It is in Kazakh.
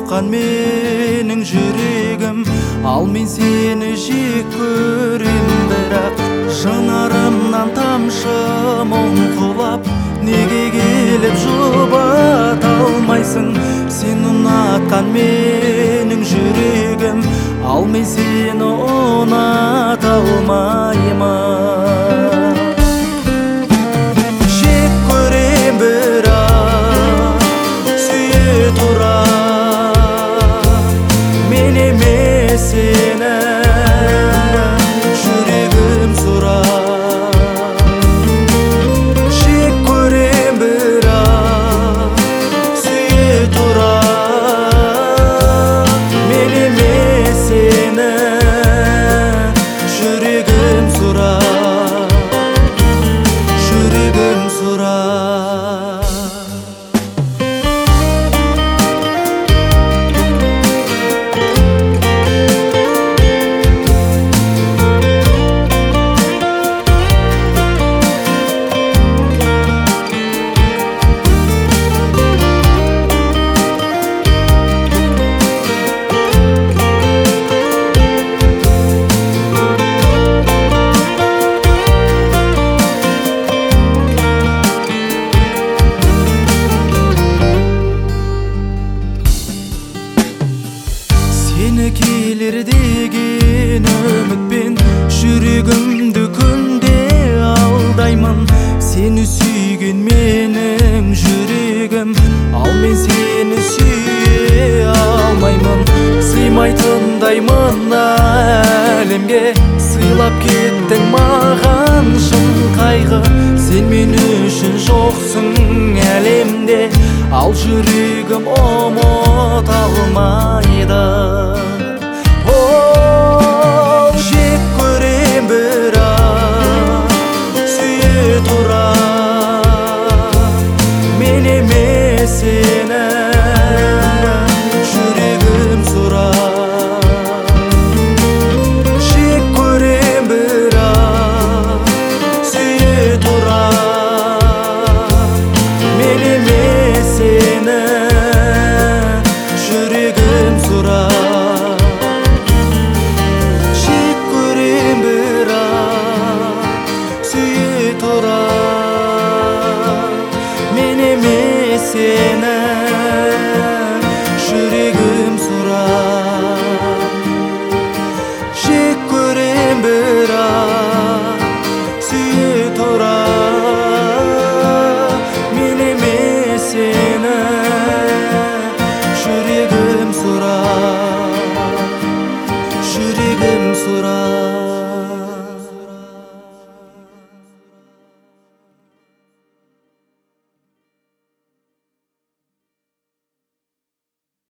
ұнатқан менің жүрегім, ал мен сені жек көрем, бірақ жанарымнан тамшы мұң құлап, неге келіп жұбата алмайсың? Сен ұнатқан менің жүрегім, ал мен сені ұната алмаймын. Жек көрем, бірақ сүйе тұра, мен емес сені, жүрегім сұрап. Жек көрем, бірақ сүйе тұра, мен емес сені, жүрегім сұрап, жүрегім сұрап. Сені келер деген үмітпен жүрегімді күнде алдаймын. Сені сүйген менің жүрегім, ал мен сені сүйе алмаймын. Сыймайтындаймын әлемге, сыйлап кеттің маған шын қайғы. Сен мен үшін жоқсың әлемде, ал жүрегім ұмыта алмайды. Жек көрем, бірақ сүйе тұра, мен емес сені, жүрегім сұрап. Жек көрем, бірақ сүйе тұра, мен емес сені, жүрегім сұрап. Жек көрем, бірақ сүйе тұра, мен емес сені.